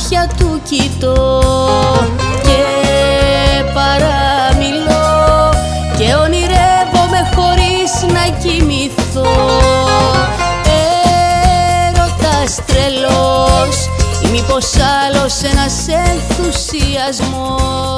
μάτια του κοιτώ και παραμιλώ και ονειρεύομαι χωρίς να κοιμηθώ. Έρωτας τρελός ή μήπως άλλος ένας ενθουσιασμός.